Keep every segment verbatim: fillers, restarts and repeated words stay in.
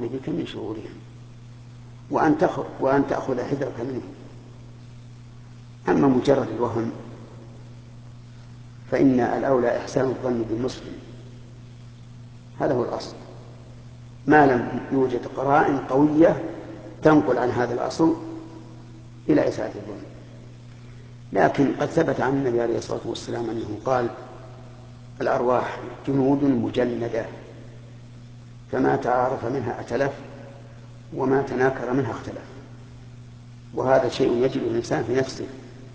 الدخول بك من شرورهم وأن تأخذ, وأن تأخذ حذرك منهم. أما مجرد الوهم فإن الأولى إحسان الظن بالمسلم، هذا هو الأصل، ما لم يوجد قرائن قوية تنقل عن هذا الأصل إلى إساءة الظن. لكن قد ثبت عن النبي عليه الصلاة والسلام أنه قال: الأرواح جنود مجندة، فما تعارف منها ائتلف وما تناكر منها اختلف. وهذا شيء يجد الإنسان في نفسه.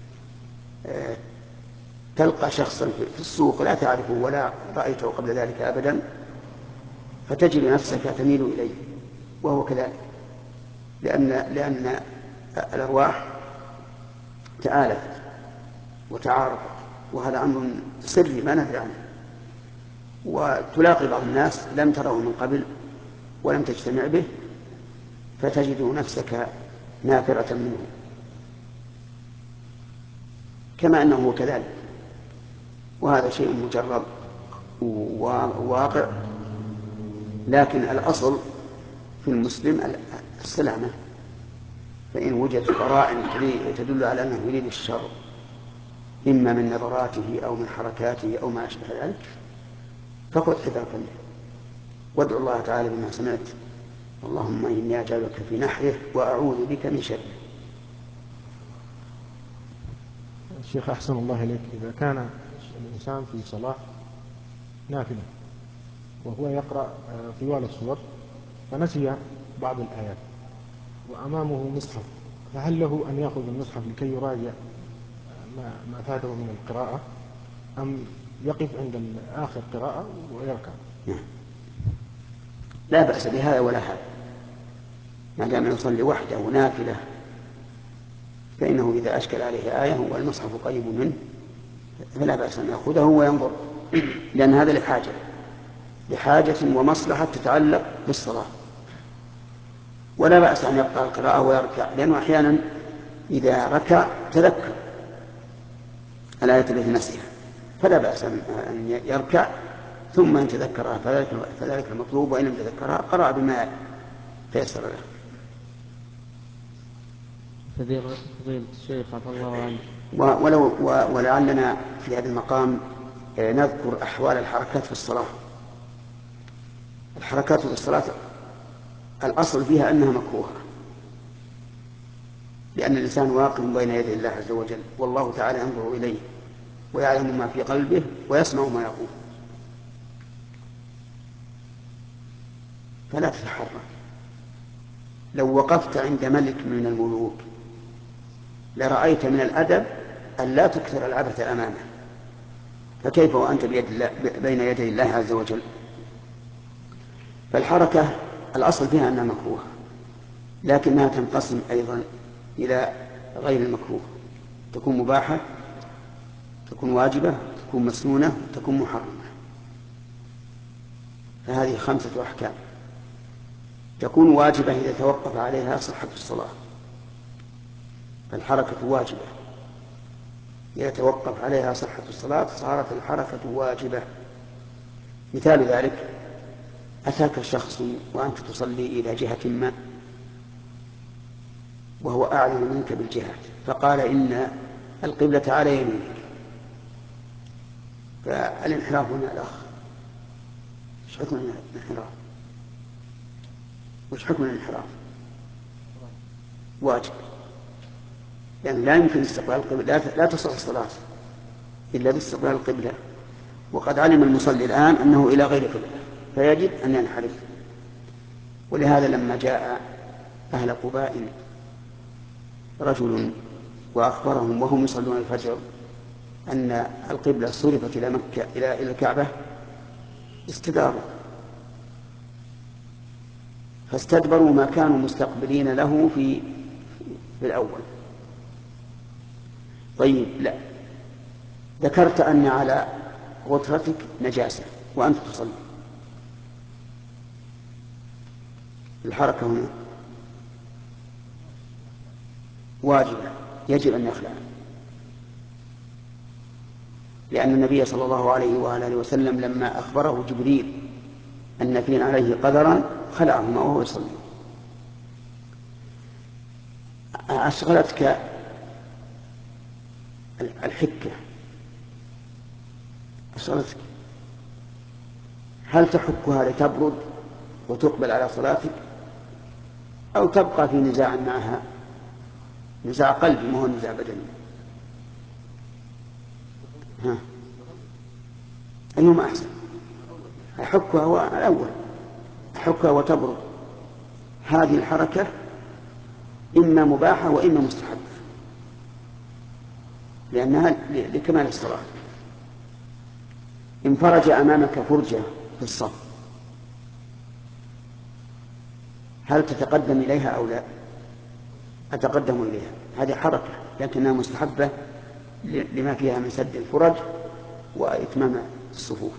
تلقى شخصا في السوق لا تعرفه ولا رأيته قبل ذلك أبدا، فتجد نفسك تميل إليه وهو كذلك، لأن, لأن الأرواح تآلفت وتعارفت، وهذا أمر سري ما ندري عنه. وتلاقي بعض الناس لم تره من قبل ولم تجتمع به، فتجد نفسك نافرة منه، كما أنه كذلك. وهذا شيء مجرب وواقع. لكن الأصل في المسلم السلامة، فإن وجدت قرائن تدل على أنه يريد الشر إما من نظراته أو من حركاته أو ما أشبه ذلك فخذ حذرك منه وادعو الله تعالى بما سمعت: اللهم إني أجعلك في نحره وأعوذ بك من شره. الشيخ أحسن الله إليك، إذا كان الإنسان في صلاة نافلة وهو يقرأ طوال السور فنسي بعض الآيات وأمامه مصحف، فهل له أن يأخذ المصحف لكي يراجع ما فاته من القراءة، أم يقف عند آخر قراءة ويركع؟ لا بأس بهذا ولا هذا، ما دام يصلي وحده ونافلة فإنه إذا أشكل عليه آية والمصحف قريب منه فلا بأس أن يأخذه وينظر، لأن هذا لحاجة لحاجة ومصلحة تتعلق بالصلاة. ولا بأس أن يقطع القراءة ويركع، لأنه أحيانا إذا ركع تذكر الآية التي نسيها، فلا بأس أن يركع ثم أن تذكرها، فذلك المطلوب، وإن لم تذكرها قرأ بما تيسر له. فضيلة الشيخ عفى الله عنه، ولو ولعلنا في هذا المقام نذكر أحوال الحركات في الصلاة. الحركات في الصلاة الأصل فيها أنها مكروهة، لأن الإنسان واقف بين يدي الله عز وجل، والله تعالى ينظر إليه ويعلم ما في قلبه ويسمع ما يقول، فلا تتحرك. لو وقفت عند ملك من الملوك لرأيت من الأدب أن لا تكثر العبث أمامه، فكيف وأنت بيد الله بين يدي الله عز وجل؟ فالحركة الأصل فيها أنها مكروهة، لكنها تنقسم أيضا إلى غير المكروه، تكون مباحة، تكون واجبة، تكون مسنونة، تكون محرمة. فهذه خمسة أحكام. تكون واجبة إذا توقف عليها صحة الصلاة، فالحركة واجبة، إذا توقف عليها صحة الصلاة صارت الحركة واجبة. مثال ذلك: أتاك شخص وأنت تصلي إلى جهة ما وهو أعلم منك بالجهات، فقال إن القبلة على يمينك، فالانحراف هنا الأخ وش حكم الانحراف؟ وش حكم الانحراف؟ واجب، لأن يعني لا يمكن استقبال القبلة، لا تصح الصلاة إلا باستقبال القبلة، وقد علم المصلي الآن أنه إلى غير قبلة فيجب أن ينحرف. ولهذا لما جاء أهل قباء رجل وأخبرهم وهم يصلون الفجر أن القبلة صرفت إلى مكة إلى الكعبة استداروا، فاستدبروا ما كانوا مستقبلين له في في الأول. طيب، لا، ذكرت أن على غترتك نجاسة وأنت تصلي، الحركة هنا واجبة، يجب أن يخلع، لأن النبي صلى الله عليه وآله وسلم لما أخبره جبريل أن في عليه قدرا خلعهما وهو يصلي. أشغلتك الحكة، أشغلتك، هل تحكها لتبرد وتقبل على صلاتك أو تبقى في نزاع معها، نزاع قلبي ما هو نزاع بدني؟ ها أيهما أحسن؟ أحكها هو الأول، أحكها وتبرد. هذه الحركة إما مباحة وإما مستحبة لأنها لكمال الصلاة. إن فرج أمامك فرجة في الصف هل تتقدم إليها أو لا؟ أتقدم إليها، هذه حركة لكنها مستحبة لما فيها من سد الفرج وإتمام الصفوف.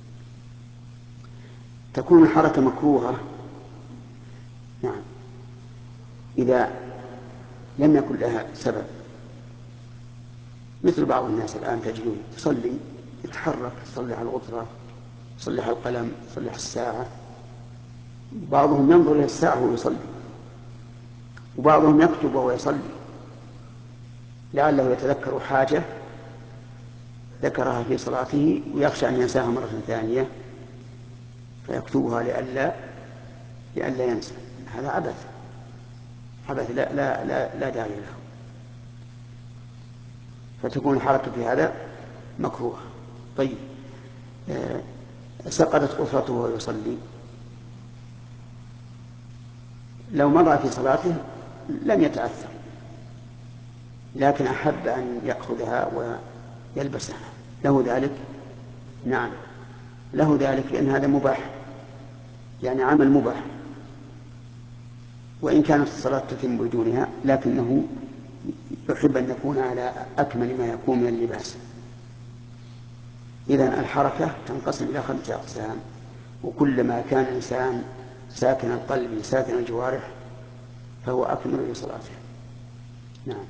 تكون الحركة مكروهة نعم إذا لم يكن لها سبب، مثل بعض الناس الآن تجدون يصلي يتحرك، يصلي على الغطرة، يصلي على القلم، يصلي على الساعة، بعضهم ينظر إلى الساعة وهو يصلي، وبعضهم يكتب وهو يصلي لعله يتذكر حاجة ذكرها في صلاته ويخشى أن ينساها مرة ثانية فيكتبها لئلا لئلا ينسى. هذا عبث، عبث لا, لا, لا, لا داعي له. فتكون الحركة في هذا مكروه. طيب آه سقطت قصرته وهو يصلي، لو مضى في صلاته لم يتأثر لكن أحب أن يأخذها ويلبسها، له ذلك؟ نعم له ذلك، لأن هذا مباح، يعني عمل مباح، وإن كانت الصلاة تتم بدونها لكنه يحب أن يكون على أكمل ما يكون من اللباس. إذن الحركة تنقسم إلى خمسة أقسام، وكلما كان الإنسان ساكن القلب ساكن الجوارح فهو أكمل لصلاته. نعم.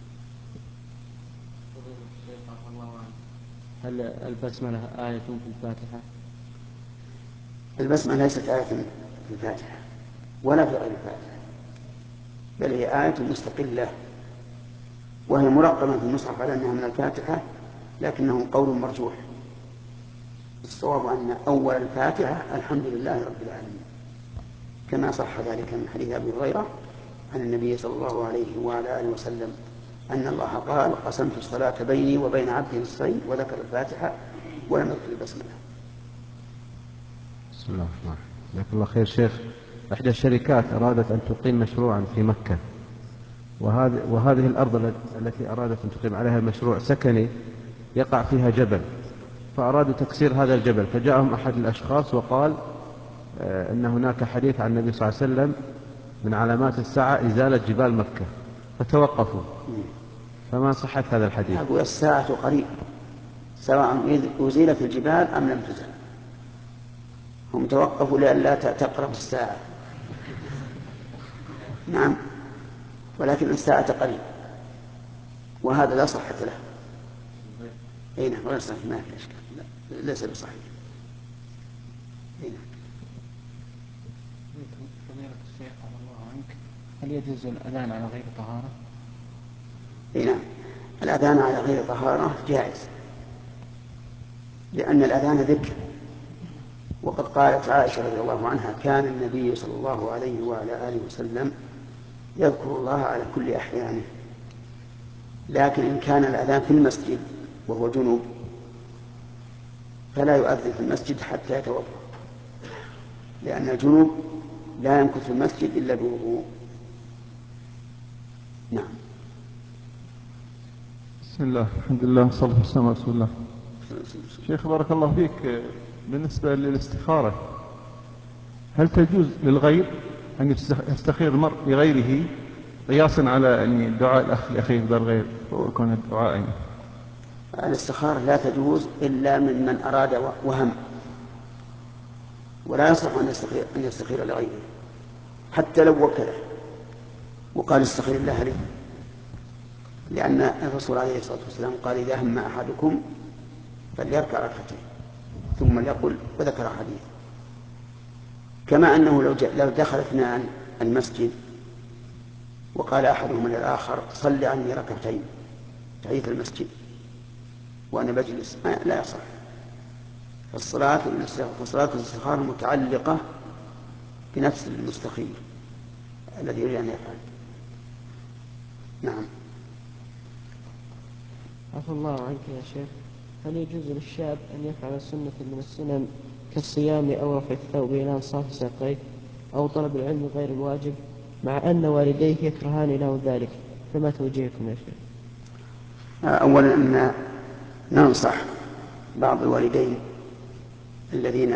هل البسملة آية في الفاتحة؟ البسملة ليست آية في الفاتحة ولا في غير الفاتحة، بل هي آية مستقلة، وهي مرقمة في المصحف على أنها من الفاتحة، لكنه قول مرجوح. الصواب أن أول الفاتحة الحمد لله رب العالمين، كما صح ذلك من حديث أبي هريرة عن النبي صلى الله عليه وعلى آله وسلم أن الله قال قسمت الصلاة بيني وبين عبدي نصفين، وذكر الفاتحة ولم يذكر البسملة. بسم الله الرحمن الرحيم. جزاك الله خير شيخ. إحدى الشركات أرادت أن تقيم مشروعا في مكة، وهذه وهذه الأرض التي أرادت أن تقيم عليها مشروع سكني يقع فيها جبل، فأرادوا تكسير هذا الجبل، فجاءهم أحد الأشخاص وقال أن هناك حديث عن النبي صلى الله عليه وسلم من علامات الساعة إزالة جبال مكة، فتوقفوا. فما صحة هذا الحديث؟ أقول الساعة قريب سواء أزيلت الجبال أم لم تزل، هم توقفوا لئلا تقرب الساعة. نعم، ولكن الساعة قريب، وهذا لا صحة له. أي نعم غير صحيح، ما في إشكال، ليس بصحيح. أي نعم. فضيلة الشيخ رضي الله عنك، هل يجوز الأذان على غير طهارة؟ أي نعم، الأذان على غير طهارة جائز، لأن الأذان ذكر، وقد قالت عائشة رضي الله عنها كان النبي صلى الله عليه وعلى آله وسلم يذكر الله على كل أحيانه. لكن إن كان الأذان في المسجد وهو جنوب فلا يؤذن في المسجد حتى يتوضأ، لأن الجنوب لا يمكث في المسجد إلا بوضوء. نعم. بسم الله، الحمد لله، والصلاة والسلام على رسول الله. شيخ بارك الله فيك، بالنسبة للاستخارة هل تجوز للغير أن يستخير المرء لغيره قياسا على يعني دعاء الأخ لأخيه بالغير ويكون الدعاء يعني؟ الاستخارة لا تجوز إلا من من أراد وهم، ولا يصح أن يستخير, أن يستخير لغيره حتى لو وكله وقال استخير الله لي، لأن الرسول عليه الصلاة والسلام قال إذا هم أحدكم فليركع ركعتين ثم ليقل، وذكر حديث. كما أنه لو, لو دخل اثنان المسجد وقال أحدهما للآخر صل عني ركعتين تحية المسجد وأنا بجلس لا يصح. فالصلاة فصلاة الاستخارة متعلقة بنفس المستخير الذي يريد أن يفعل. نعم. عفى الله عنك يا شيخ، هل يجوز للشاب أن يفعل سنة من السنن كالصيام أو رفع الثوب إلى أنصاف ساقيه أو طلب العلم غير الواجب مع أن والديه يكرهان له ذلك، فما توجيهكم يا شيخ؟ أولا أن ننصح بعض الوالدين الذين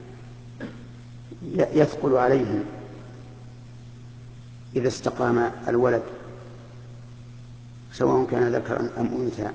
يثقل عليهم إذا استقام الولد سواء كان ذكرا أم أنثى،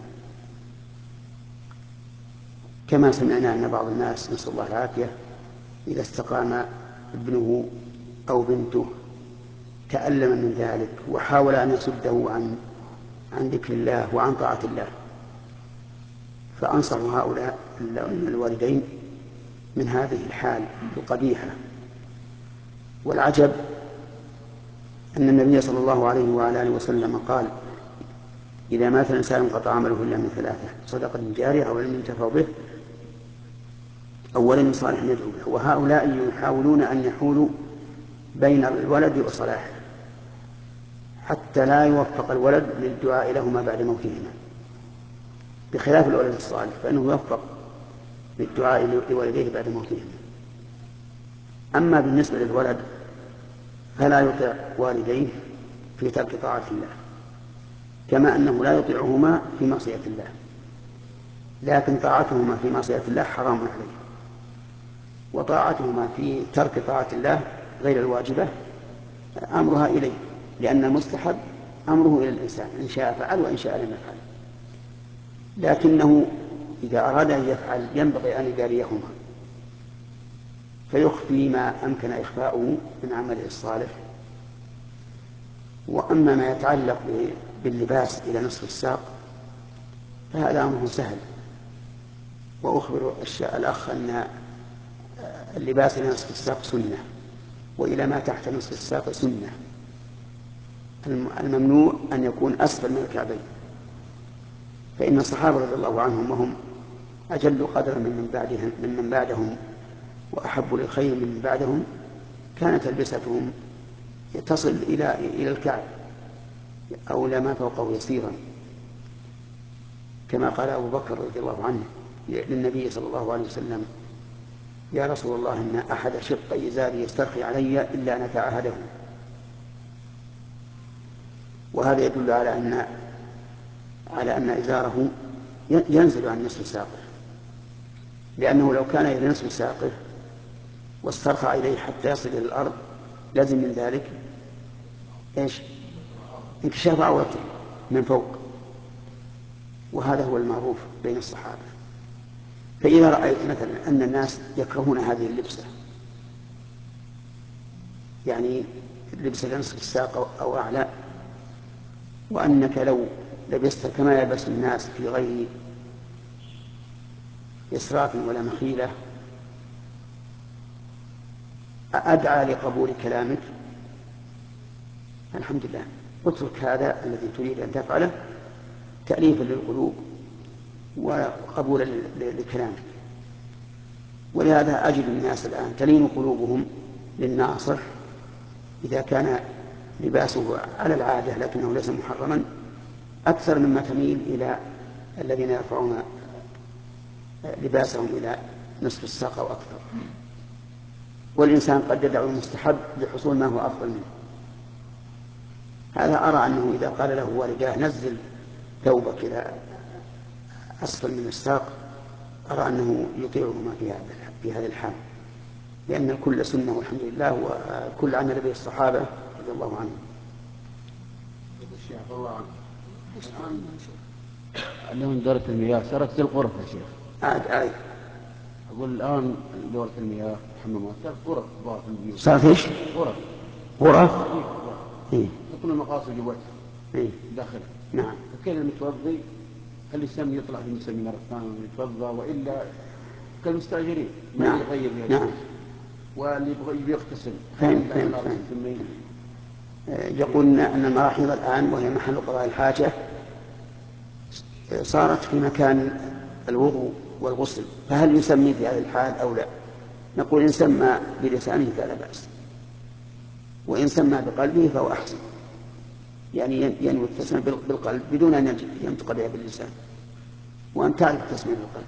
كما سمعنا أن بعض الناس نسأل الله العافية إذا استقام ابنه أو بنته تألم من ذلك وحاول أن يصده عن عن ذكر الله وعن طاعة الله. فأنصر هؤلاء الوالدين من هذه الحال القبيحة. والعجب أن النبي صلى الله عليه وعلى آله وسلم قال إذا مات الإنسان انقطع عمله إلا من ثلاثة: صدقة جارية أو علم ينتفع به أو ولد صالح يدعو له. وهؤلاء يحاولون أن يحولوا بين الولد وصلاحه حتى لا يوفق الولد للدعاء لهما بعد موتهما، بخلاف الولد الصالح فإنه يوفق للدعاء لوالديه بعد موتهما. أما بالنسبة للولد فلا يطيع والديه في ترك طاعة الله، كما أنه لا يطيعهما في معصية الله، لكن طاعتهما في معصية الله حرام عليه، وطاعتهما في ترك طاعة الله غير الواجبة أمرها إليه، لأن المستحب أمره إلى الإنسان إن شاء فعل وإن شاء لم يفعل. لكنه إذا أراد أن يفعل ينبغي أن يجاريهما فيخفي ما أمكن إخفاؤه من عمله الصالح. وأما ما يتعلق باللباس إلى نصف الساق فهذا أمره سهل. وأخبر الأخ أن اللباس إلى نصف الساق سنة، وإلى ما تحت نصف الساق سنة. الممنوع أن يكون أسفل من الكعبين، فإن الصحابة رضي الله عنهم وهم أجل قدرا من بعدهم من من بعدهم وأحب للخير من بعدهم كانت ألبستهم تصل إلى إلى الكعب أو إلى ما فوقه يسيرا، كما قال أبو بكر رضي الله عنه للنبي صلى الله عليه وسلم: يا رسول الله إن أحد شق إزاري يسترخي علي إلا أن أتعهده. وهذا يدل على أن على أن إزاره ينزل عن نصف ساقه، لأنه لو كان إلى نصف ساقه واسترخى إليه حتى يصل إلى الأرض لازم من ذلك إيش؟ انكشاف عورته من فوق، وهذا هو المعروف بين الصحابة. فإذا رأيت مثلا أن الناس يكرهون هذه اللبسة، يعني لبس نصف الساق أو أعلى، وأنك لو لبست كما يلبس الناس في غير إسراف ولا مخيلة أدعى لقبول كلامك، الحمد لله، اترك هذا الذي تريد أن تفعله تأليفا للقلوب وقبولا لكلامك. ولهذا أجد الناس الآن تلين قلوبهم للناصح إذا كان لباسه على العادة لكنه ليس محرما أكثر مما تميل إلى الذين يرفعون لباسهم إلى نصف الساق أو أكثر. والإنسان قد يدعو المستحب لحصول ما هو أفضل منه. هذا أرى أنه إذا قال له والداه نزل ثوبك إلى أسفل من الساق أرى أنه يطيعهما في هذا في هذا الحال، لأن الكل سنة والحمد لله، وكل عمل به الصحابة رضي الله عنهم. الآن دورة المياه صارت زي الغرف يا شيخ. عاد عاد أقول الآن دورة المياه حمامات صارت غرف بعض البيوت. صارت إيش؟ غرف. غرف؟ إيه. تكون المقاصد جواتها. إيه. داخل. نعم. وكان المتوضي خلي السم يطلع في المسمى مرة ثانية ويتوضأ، وإلا كالمستأجرين ما نعم. يغير نعم. واللي يبغى يغتسل فهم فهم فهم. يقول أن المراحيض الآن وهي محل قضاء الحاجة صارت في مكان الوضوء والغسل، فهل يسمي في هذه الحال أو لا؟ نقول إن سمى بلسانه فلا بأس، وإن سمى بقلبه فهو أحسن، يعني ينوي التسمية بالقلب بدون أن ينطق بها باللسان، وأن تعرف التسمية بالقلب.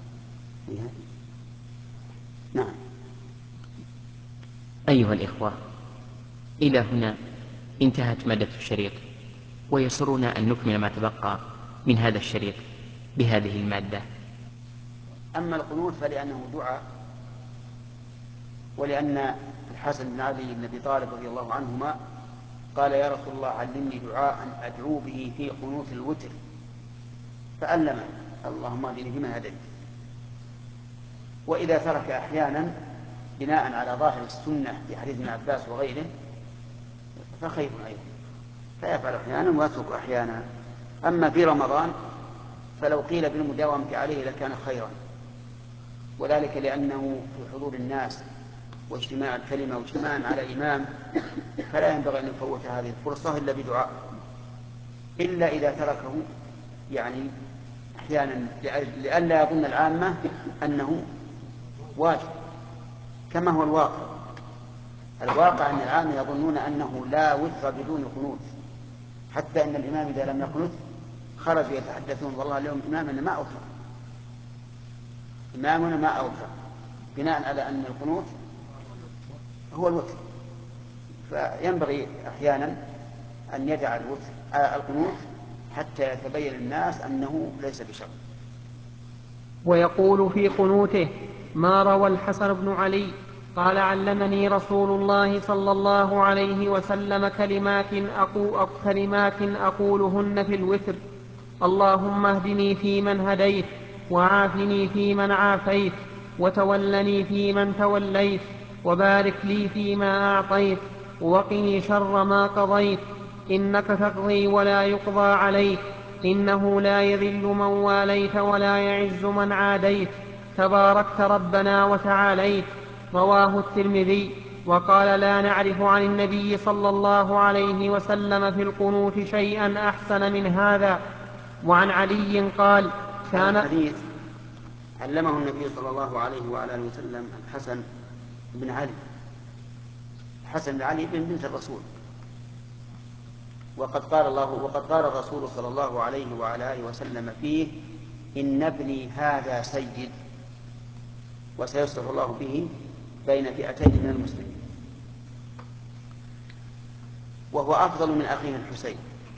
نعم. أيها الإخوة، إلى هنا انتهت مادة الشريط، ويسرنا أن نكمل ما تبقى من هذا الشريط بهذه المادة. أما القنوت فلأنه دعاء، ولأن الحسن بن علي بن أبي طالب رضي الله عنهما قال يا رسول الله علمني دعاء أدعو به في قنوت الوتر، فعلمه اللهم اهدني فيما هديت. وإذا ترك أحيانا بناء على ظاهر السنة في حديث ابن عباس وغيره فخير أيضا، فيفعل أحيانا ويترك أحيانا. أما في رمضان فلو قيل بالمداومة عليه لكان خيرا، وذلك لأنه في حضور الناس واجتماع الكلمة واجتماعا على إمام، فلا ينبغي أن يفوت هذه الفرصة إلا بدعاء، إلا إذا تركه يعني أحيانا لئلا يظن العامة أنه واجب، كما هو الواقع. الواقع أن العامة يظنون أنه لا وتر بدون قنوت، حتى أن الإمام إذا لم يقنت خرجوا يتحدثون والله اليوم إمامنا ما أوتر، إمامنا ما أوتر، بناء على أن القنوت هو الوتر. فينبغي أحيانا أن يدع القنوت حتى يتبين الناس أنه ليس بشرط. ويقول في قنوته ما روى الحسن بن علي قال علمني رسول الله صلى الله عليه وسلم كلمات أقول كلمات أقولهن في الوتر: اللهم اهدني فيمن هديت، وعافني فيمن عافيت، وتولني فيمن توليت، وبارك لي فيما أعطيت، وقني شر ما قضيت، إنك تقضي ولا يقضى عليك، إنه لا يذل من واليت ولا يعز من عاديت، تباركت ربنا وتعاليت. رواه الترمذي. وقال لا نعرف عن النبي صلى الله عليه وسلم في القنوت شيئا أحسن من هذا. وعن علي قال كان الحديث علمه النبي صلى الله عليه وعلى اله وسلم الحسن بن علي، الحسن بن علي بن بنت الرسول، وقد قال الله وقد قال الرسول صلى الله عليه وعلى اله وسلم فيه: إن ابني هذا سيد وسيصلح الله به بين فئتين من المسلمين. وهو أفضل من أخيه الحسين،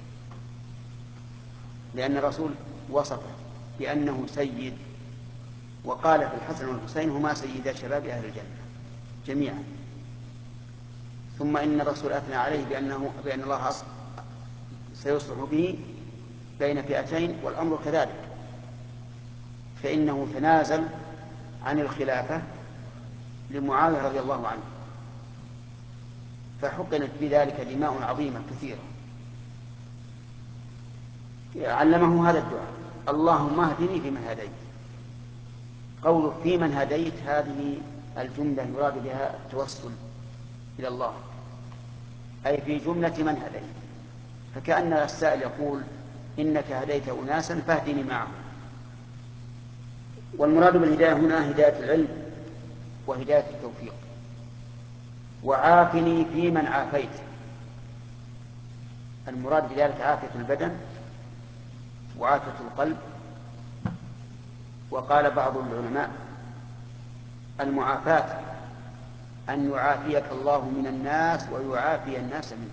لأن الرسول وصفه بأنه سيد، وقال في الحسن والحسين هما سيدا شباب أهل الجنة جميعا. ثم إن الرسول أثنى عليه بأنه بأن الله سيصلح به بين فئتين، والأمر كذلك، فإنه تنازل عن الخلافة لمعاوية رضي الله عنه، فحقنت بذلك دماء عظيمة كثيرة. علمه هذا الدعاء: اللهم اهدني فيمن هديت. قوله فيمن هديت هذه الجملة يراد بها التوسل إلى الله، أي في جملة من هديت، فكأن السائل يقول إنك هديت أناسا فاهدني معهم. والمراد بالهداية هنا هداية العلم وهداية التوفيق. وعافني فيمن عافيت، المراد بذلك عافية البدن وعافية القلب. وقال بعض العلماء المعافاة أن يعافيك الله من الناس ويعافي الناس منك،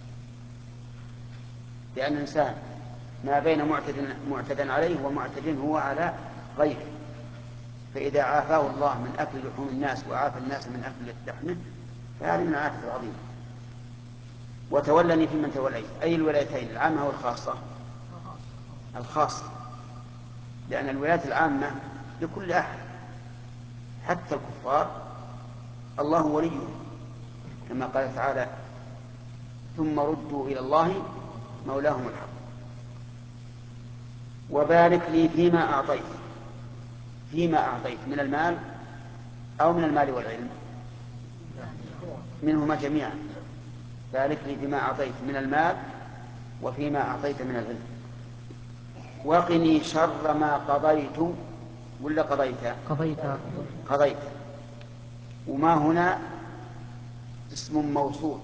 لأن الإنسان ما بين معتد عليه ومعتد هو على غيره، فإذا عافاه الله من أكل لحوم الناس وعافى الناس من أكل لحمه فهذه من العافية العظيمة. وتولني فيمن توليت، أي الولايتين العامة والخاصة؟ الخاصة، لأن الولايات العامة لكل أحد حتى الكفار الله وليهم، كما قال تعالى: ثم ردوا إلى الله مولاهم الحق. وبارك لي فيما أعطيت، فيما أعطيت من المال أو من المال والعلم؟ منهما جميعا، بارك لي فيما أعطيت من المال وفيما أعطيت من العلم، وقني شر ما قضيت ولا قضيت قضيت قضيت وما هنا اسم موصول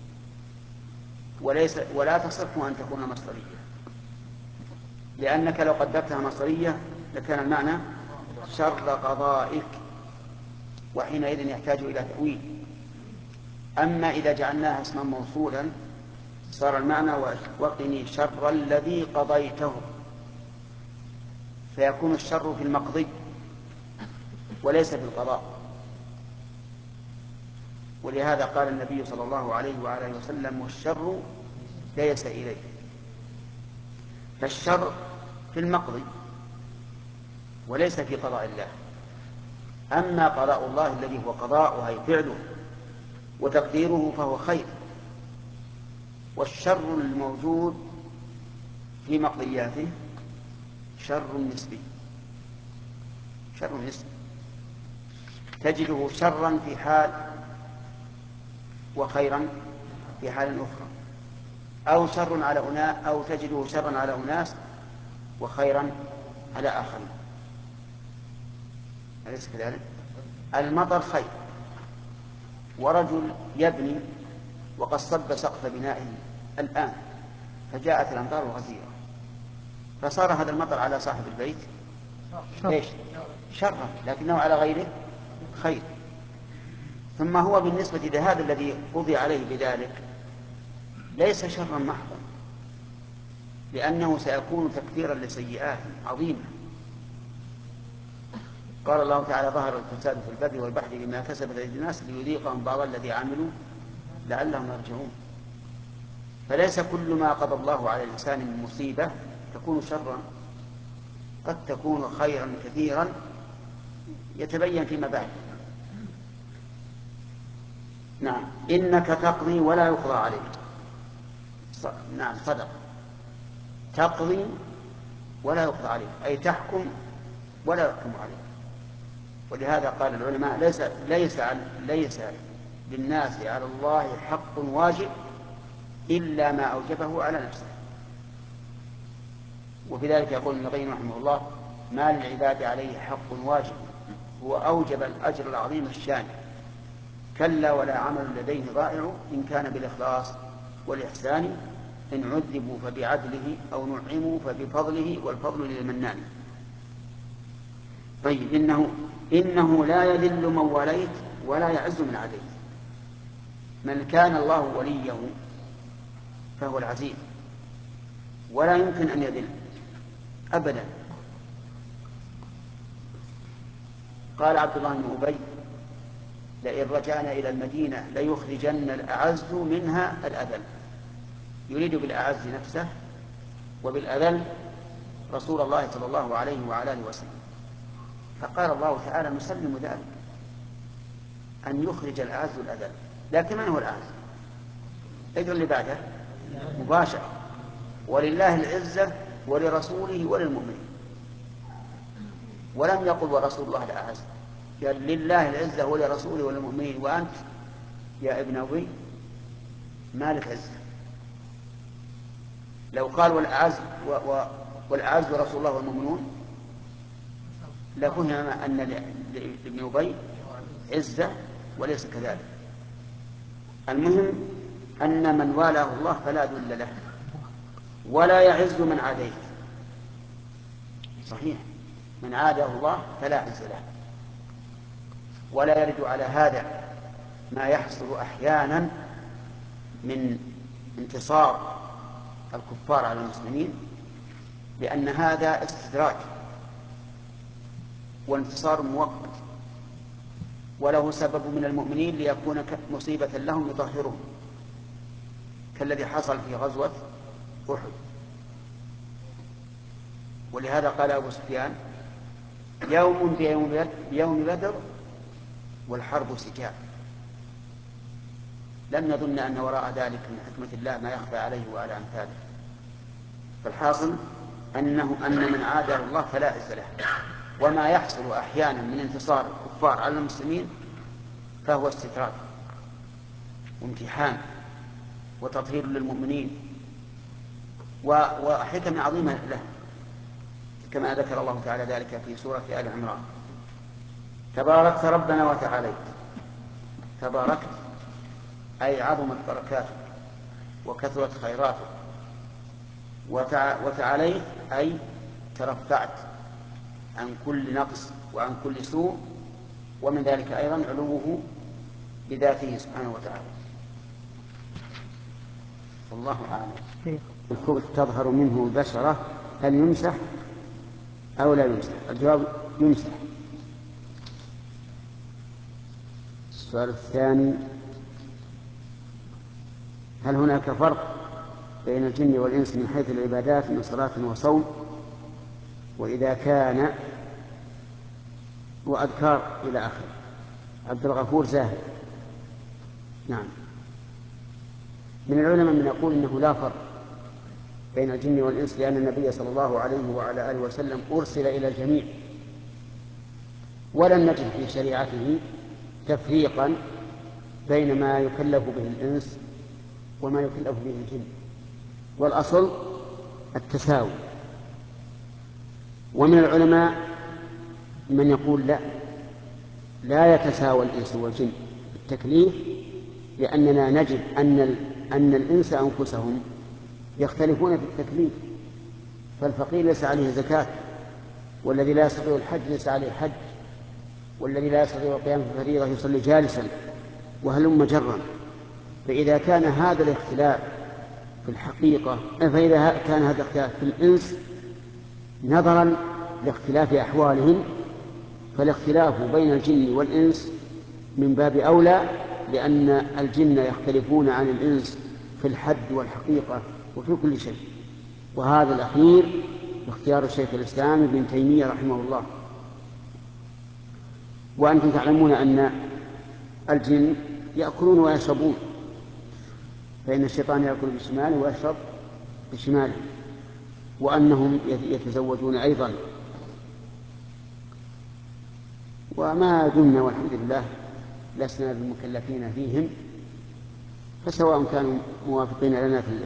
وليس ولا تصح أن تكون مصدرية، لأنك لو قدرتها مصدرية لكان المعنى شر قضائك، وحينئذ يحتاج إلى تأويل. أما إذا جعلناها اسما موصولا صار المعنى وقني شر الذي قضيته، فيكون الشر في المقضي وليس في القضاء. ولهذا قال النبي صلى الله عليه وآله وسلم والشر ليس إليه، فالشر في المقضي وليس في قضاء الله. أما قضاء الله الذي هو قضاء وهي فعله وتقديره فهو خير، والشر الموجود في مقضياته شر نسبي، شر نسبي تجده شرا في حال وخيرا في حال أخرى، أو شر على أناس أو تجده شرا على أناس وخيرا على آخرين، أليس كذلك؟ المطر خير، ورجل يبني وقد صب سقف بنائه الآن فجاءت الأمطار الغزيرة، فصار هذا المطر على صاحب البيت ايش؟ شرا، لكنه على غيره خير. ثم هو بالنسبة لهذا الذي قضي عليه بذلك ليس شرا محضا، لأنه سيكون تكفيرا لسيئات عظيمة. قال الله تعالى ظهر الفساد في البر والبحر بما كسبت أيدي الناس ليذيقهم بعض الذي عملوا لعلهم يرجعون. فليس كل ما قضى الله على الإنسان من مصيبة تكون شرا، قد تكون خيرا كثيرا يتبين فيما بعد. نعم، إنك تقضي ولا يقضى عليك. نعم صدق، تقضي ولا يقضى عليك أي تحكم ولا يحكم عليك. ولهذا قال العلماء ليس ليس ليس للناس على الله حق واجب إلا ما أوجبه على نفسه. وفي ذلك يقول ابن القيم رحمه الله ما للعباد عليه حق واجب هو أوجب الأجر العظيم الشان، كلا ولا عمل لديه ضائع إن كان بالإخلاص والإحسان، إن عذبوا فبعدله أو نعموا فبفضله والفضل للمنان. طيب، إنه إنه لا يذل من وليت ولا يعز من عديت. من كان الله وليه فهو العزيز ولا يمكن أن يذل أبدا. قال عبد الله بن أبي لئن رجعنا إلى المدينة ليخرجن الأعز منها الأذل، يريد بالأعز نفسه وبالأذل رسول الله صلى الله عليه وعلى آله وسلم. فقال الله تعالى نسلم ذلك أن يخرج الأعز الأذل، لكن من هو الأعز؟ اجر اللي بعده مباشر، ولله العزة ولرسوله وللمؤمنين، ولم يقل ورسول الله الأعز، قال لله العزة ولرسوله وللمؤمنين، وأنت يا ابن أبي ما لك عزة. لو قال والأعز والأعز ورسول الله والمؤمنون لفهم أن لابن أبي عزة وليس كذلك. المهم أن من والاه الله فلا ذل له ولا يعز من عاديه. صحيح، من عاده الله فلا عز له. ولا يرد على هذا ما يحصل أحيانا من انتصار الكفار على المسلمين، لأن هذا استدراج وانتصار مؤقت، وله سبب من المؤمنين ليكون مصيبة لهم يطهرهم، كالذي حصل في غزوة أحد. ولهذا قال أبو سفيان يوم بيوم بدر والحرب سجال، لم يظن أن وراء ذلك من حكمة الله ما يخفى عليه وعلى أمثاله. فالحاصل أنه أن من عاده الله فلا عز له، وما يحصل أحيانا من انتصار الكفار على المسلمين فهو استدراج وامتحان وتطهير للمؤمنين وحكم عظيمة له، كما ذكر الله تعالى ذلك في سورة آل عمران. تباركت ربنا وتعاليت. تباركت أي عظمت بركاتك وكثرت خيراتك، وتعاليت أي ترفعت عن كل نقص وعن كل سوء، ومن ذلك أيضا علوه بذاته سبحانه وتعالى. والله أعلم. الخبث تظهر منه البشرة، هل يمسح أو لا يمسح؟ الجواب يمسح. السؤال الثاني: هل هناك فرق بين الجن والإنس من حيث العبادات من صلاة وصوم؟ وإذا كان وأذكار إلى آخره. عبد الغفور زاهد. نعم. من العلماء من يقول إنه لا فرق بين الجن والإنس، لأن النبي صلى الله عليه وعلى آله وسلم أرسل إلى الجميع، ولم نجد في شريعته تفريقا بين ما يكلف به الإنس وما يكلف به الجن، والأصل التساوي. ومن العلماء من يقول لا لا يتساوى الإنس والجن بالتكليف، لأننا نجد أن أن الإنس أنفسهم يختلفون في التكليف، فالفقير ليس عليه زكاة، والذي لا يستطيع الحج ليس عليه حج، والذي لا يستطيع القيام في الفريضة يصلي جالسا، وهلم جرا. فإذا كان هذا الاختلاف في الحقيقة فإذا كان هذا الاختلاف في الإنس نظرا لاختلاف أحوالهم، فالاختلاف بين الجن والإنس من باب أولى، لأن الجن يختلفون عن الإنس في الحد والحقيقة وفي كل شيء. وهذا الأخير اختيار الشيخ الإسلام ابن تيمية رحمه الله. وأنتم تعلمون أن الجن يأكلون ويشربون، فإن الشيطان يأكل بشماله ويشرب بشماله، وأنهم يتزوجون أيضا. وما دمنا والحمد لله لسنا بالمكلفين فيهم، فسواء كانوا موافقين لنا في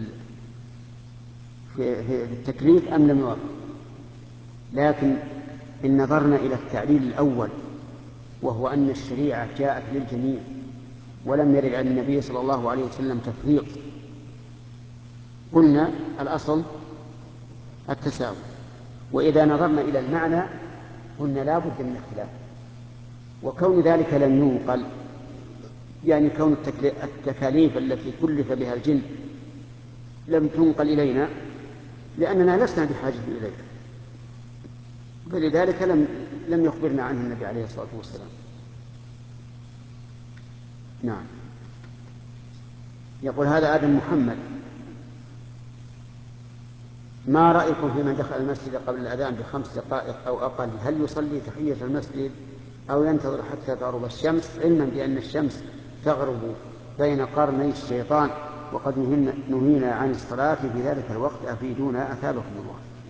في في التكليف أم لم يوافقوا. لكن إن نظرنا إلى التعليل الأول، وهو أن الشريعة جاءت للجميع ولم يرد عن النبي صلى الله عليه وسلم تفريق، قلنا الأصل التساوي. وإذا نظرنا إلى المعنى قلنا لا بد من اختلاف، وكون ذلك لم ينقل، يعني كون التكاليف التي كلف بها الجن لم تنقل إلينا لأننا لسنا بحاجة إليها، فلذلك لم لم يخبرنا عنه النبي عليه الصلاة والسلام. نعم. يقول هذا آدم محمد: ما رأيكم في من دخل المسجد قبل الأذان بخمس دقائق أو أقل، هل يصلي تحية المسجد أو ينتظر حتى تغرب الشمس، علما بأن الشمس تغرب بين قرني الشيطان وقد نهينا عن الصلاة في ذلك الوقت، أفيدونا أثابكم الله.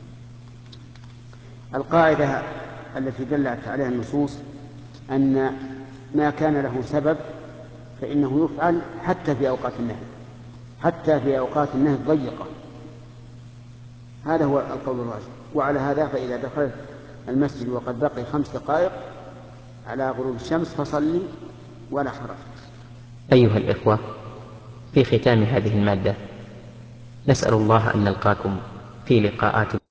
القاعدة التي دلت عليها النصوص أن ما كان له سبب فإنه يفعل حتى في أوقات النهي، حتى في أوقات النهي الضيقة. هذا هو القول الراجح. وعلى هذا فإذا دخلت المسجد وقد بقي خمس دقائق على غروب الشمس فصلي ولا حرج. أيها الإخوة، في ختام هذه المادة نسأل الله أن نلقاكم في لقاءات